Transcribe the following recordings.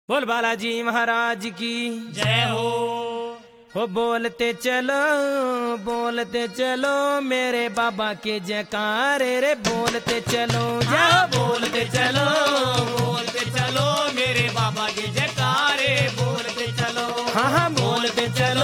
बोल बालाजी महाराज की जय हो बोलते चलो मेरे बाबा के जयकारे रे बोलते चलो हाँ, बोलते चलो मेरे बाबा के जयकारे बोलते चलो। हाँ हाँ बोलते चलो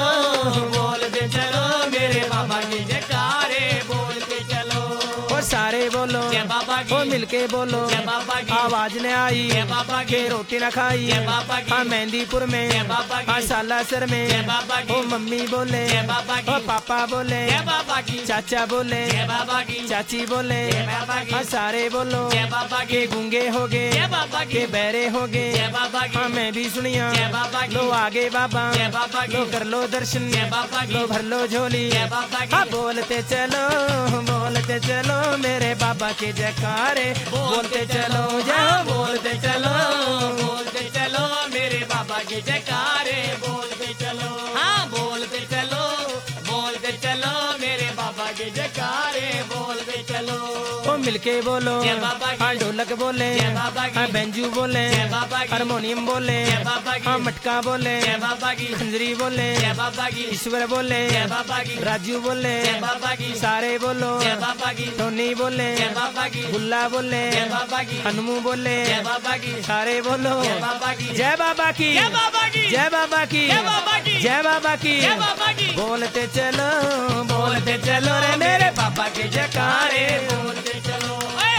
मेरे बाबा के जयकारे बोलते चलो। और सारे बोलो जय बाबा की, ओ मिलके बोलो जय बाबा की, आवाज न आई जय बाबा की, के रोटी न खाई जय बाबा की, हाँ मेहंदीपुर में जय बाबा की, हाँ सालासर में जय बाबा की, ओ मम्मी बोले जय बाबा की, ओ पापा बोले जय बाबा की, चाचा बोले जय बाबा की, चाची बोले जय बाबा की, हाँ सारे बोलो जय बाबा की, के गूंगे हो गए जय बाबा की, के बहरे हो गए जय बाबा की, हाँ मैं भी सुनिया जय बाबा की, लो आगे बाबा जय बाबा की, लो कर लो दर्शन जय बाबा की, लो भर लो झोली जय बाबा की, हाँ बोलते चलो मेरे बाबा के जयकारे बोलते चलो जाओ बोलते चलो मेरे बाबा के जयकारे बोलते चलो। हाँ बोलते चलो मेरे बाबा के जयकारे बोलते चलो। ओ मिलके बोलो जय बाबा की, हाँ ढोलक बोले जय बाबा की, हाँ बेंजू बोले जय बाबा की, हारमोनियम बोले जय बाबा की, हाँ मटका बोले जय बाबा की, खंजरी बोले जय बाबा की, ईश्वर बोले जय बाबा की, राजू बोले जय बाबा की, सारे बोलो जय बाबा की, टोनी बोले जय बाबा की, गुल्ला बोले जय बाबा की, हनुमू बोले जय बाबा की, सारे बोलो जय बाबा की, जय बाबा की जय बाबा की, जय बाबा की जय बाबा की, जय बाबा की जय बाबा की। बोलते चलो रे मेरे बाबा के जयकारे बोलते चलो,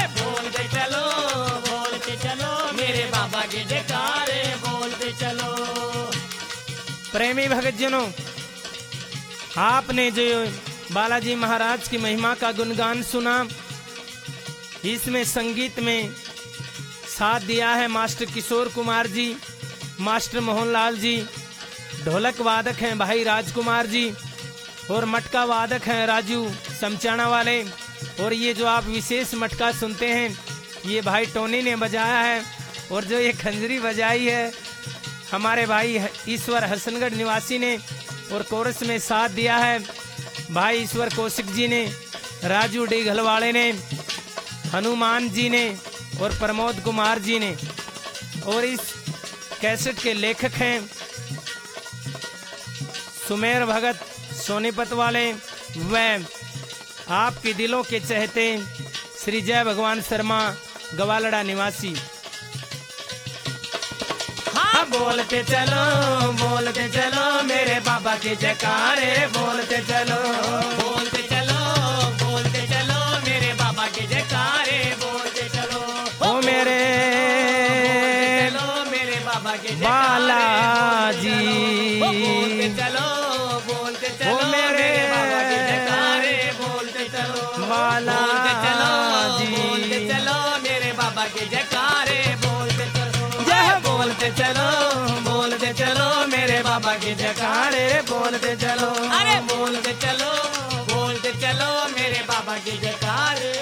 बोलते चलो मेरे बाबा के जयकारे बोलते चलो। प्रेमी भक्तजनों, आपने जो बालाजी महाराज की महिमा का गुणगान सुना, इसमें संगीत में साथ दिया है मास्टर किशोर कुमार जी, मास्टर मोहनलाल जी, ढोलक वादक हैं भाई राजकुमार जी और मटका वादक हैं राजू समचाना वाले। और ये जो आप विशेष मटका सुनते हैं ये भाई टोनी ने बजाया है। और जो ये खंजरी बजाई है हमारे भाई ईश्वर हसनगढ़ निवासी ने। और कोरस में साथ दिया है भाई ईश्वर कौशिक जी ने, राजू डीघलवाड़े ने, हनुमान जी ने और प्रमोद कुमार जी ने। और इस कैसेट के लेखक हैं सुमेर भगत सोनीपत वाले व आपके दिलों के चहते श्री जय भगवान शर्मा गवालड़ा निवासी। हाँ बोलते चलो मेरे बाबा के जयकारे बोलते चलो मेरे बाबा के जयकारे बोलते चलो। ओ मेरे मेरे बाबा के बालाजी बोलते चलो ओ मेरे बाबा के जयकारे बोलते चलो। बालाजी बोलते चलो मेरे बाबा के जयकारे बोलते चलो। जय बोलते चलो मेरे बाबा के जयकारे बोलते चलो। अरे बोलते चलो मेरे बाबा के जयकारे